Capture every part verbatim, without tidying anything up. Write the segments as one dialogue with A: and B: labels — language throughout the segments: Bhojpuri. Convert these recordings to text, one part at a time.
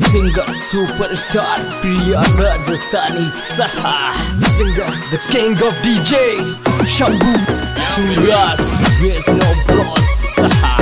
A: Singer superstar Priya Rajasthani Saha, singer the king of D J Shambhu Suraj, there's no bros Saha.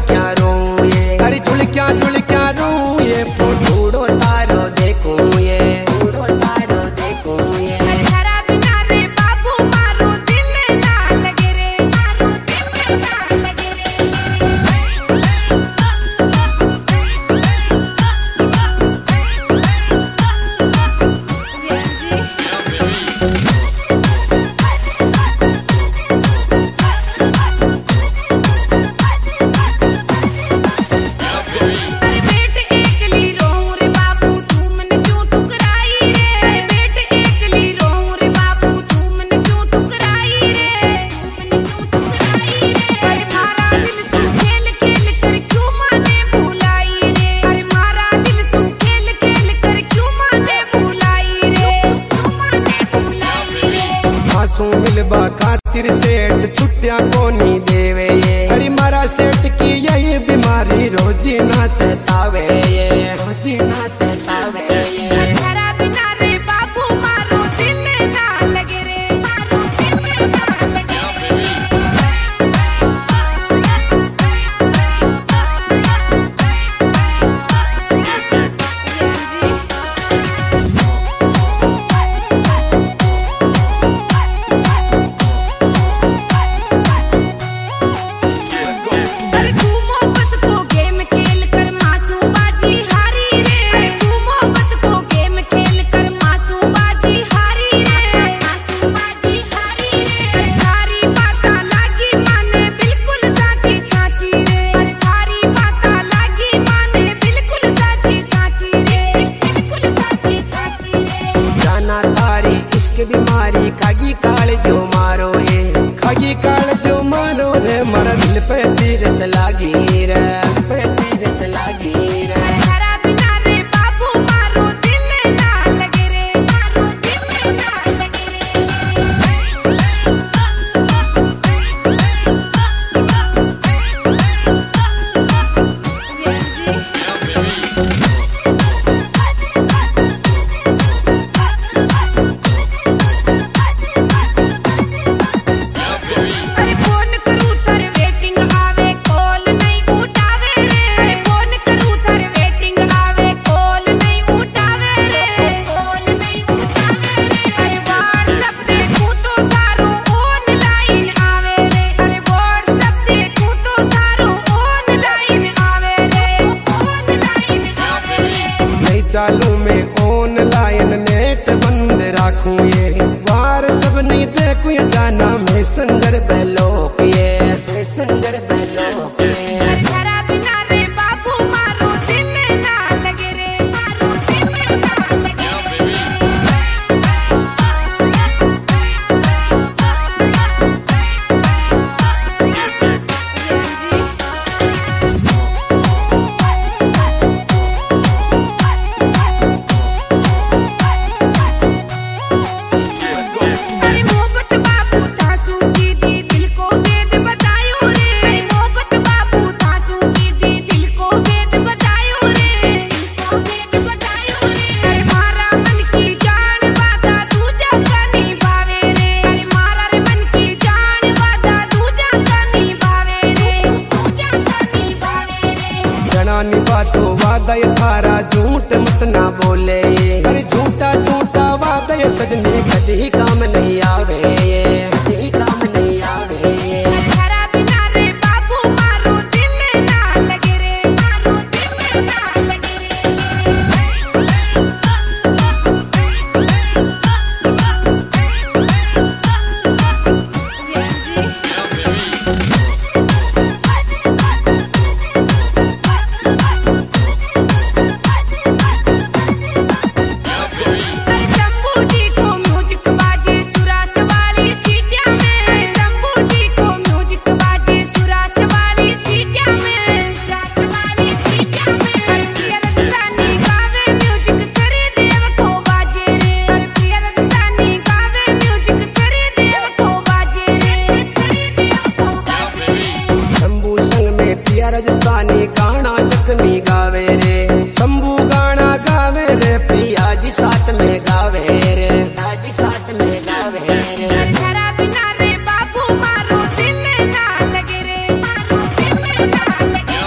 B: झुलक्या रो ये, अरे झुलक्या झुलक्या रो ये, फोटो तारो देखो ये, फोटो तारो देखो ये।
C: तेरा बिना रे बाबू मारो दिल ना लगे रे, मारो दिल ना लगे
B: मिलबा खातिर सेठ छुट्टिया कोनी देवे ये, अरे मारा सेठ की यही बीमारी रोजी ना सतावे ये, रोजी ना सतावे ये।
C: तेरा बिना रे बाबू मारो दिल ना लगे रे, मारो दिल ना लगे
B: बीमारी खागी काल जो मारो ये, खागी काल जो मारो रे, मर दिल पे तीर चलागी रे, पे तीर चलागी रे।
C: तेरा बिना रे बाबू मारो दिल ना लगे रे, मारो दिल ना लगे
B: चालू में ऑनलाइन नेट बंद राखूं ये, वार सब नहीं देखूं ये, जाना मैसेंजर पे लोग ये, मैसेंजर पे लोग ये।
C: तेरा बिना रे बाबू मारो दिल ना लगे रे, मारो दिल ना लगे
B: बातो वादा ये थारा झूठ मत ना बोले ये, अरे झूठा झूठा वादा ये सजने कभी काम नहीं आवे ये, कभी काम नहीं आवे ये।
C: तेरा बिना रे बाबू मारो दिल ना लगे रे, मारो दिल ना लगे
B: राजस्थानी गाना जख्मी गावे रे, शंभू गाना गावे रे, प्रिया जी साथ में गावे रे, जी साथ में गावे रे।
C: तेरा बिना रे बाबू मारो दिल ना लगे रे, मारो दिल ना लगे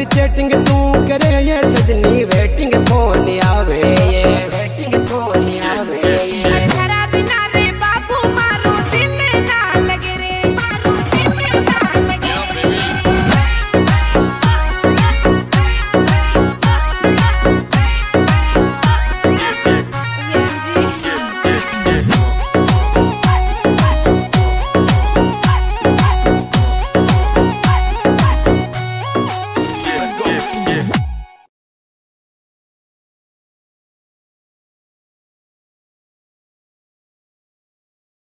B: चैटिंग तू करे ये सजनी वे